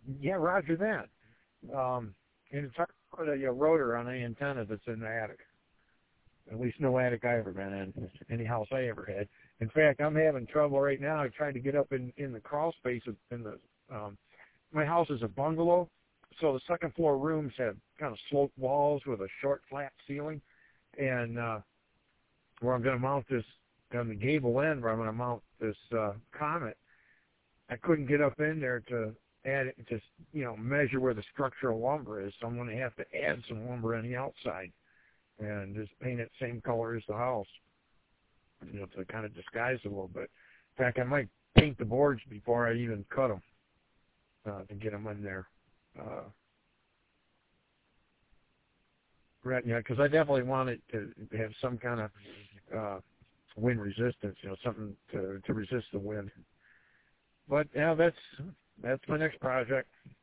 Yeah, roger that. And it's hard to put a rotor on the antenna that's in the attic. At least no attic I ever been in, any house I ever had. In fact, I'm having trouble right now trying to get up in the crawl space in the my house is a bungalow, so the second floor rooms have kind of sloped walls with a short flat ceiling, and where I'm going to mount this on the gable end, where I'm going to mount this Comet, I couldn't get up in there to add it, just measure where the structural lumber is. So I'm going to have to add some lumber on the outside and just paint it same color as the house, to kind of disguise it a little bit. In fact, I might paint the boards before I even cut them to get them in there. Right, because I definitely want it to have some kind of wind resistance, something to resist the wind. But that's my next project.